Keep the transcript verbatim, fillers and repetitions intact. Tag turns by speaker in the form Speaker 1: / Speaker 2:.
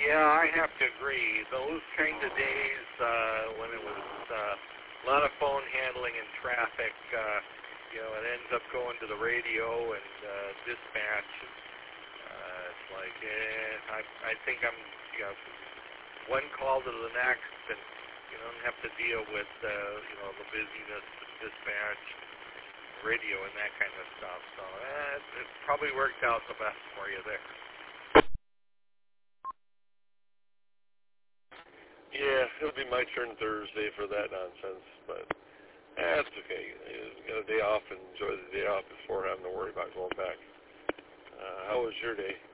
Speaker 1: Yeah, I have to agree. Those kind of days uh, when it was uh, a lot of phone handling and traffic, uh, you know, it ends up going to the radio and uh, dispatch. Uh, it's like, eh, I, I think I'm, you know, one call to the next, and you don't have to deal with, uh, you know, the busyness of dispatch, radio, and that kind of stuff. So eh, it, it probably worked out the best for you there.
Speaker 2: Yeah, it'll be my turn Thursday for that nonsense, but eh, that's okay. You got a day off and enjoy the day off before having to worry about going back. Uh, how was your day?